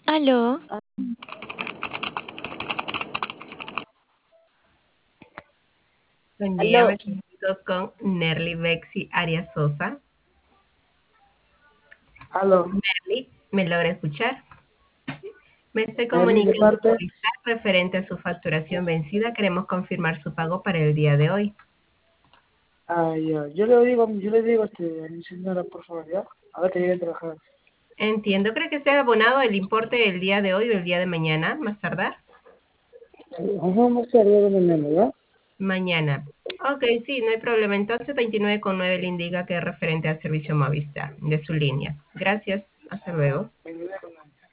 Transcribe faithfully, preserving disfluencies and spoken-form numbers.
Aló, Buen día, Aló, me comunico con Nerly Bexi Arias Sosa. aló, Nerly, ¿me logra escuchar? Me estoy Nelly de comunicando con parte. usted referente a su facturación vencida. Queremos confirmar su pago para el día de hoy. Ah, ya. Yo le digo, yo le digo este, a mi señora, por favor, ¿ya? A ver que llegue a trabajar. Entiendo, creo que se ha abonado el importe del día de hoy o el día de mañana, más tardar. Ajá, más tarde de mañana, ¿ya? Mañana. Ok, sí, no hay problema. Entonces veintinueve con nueve le indica que es referente al servicio Movistar de su línea. Gracias. Hasta luego.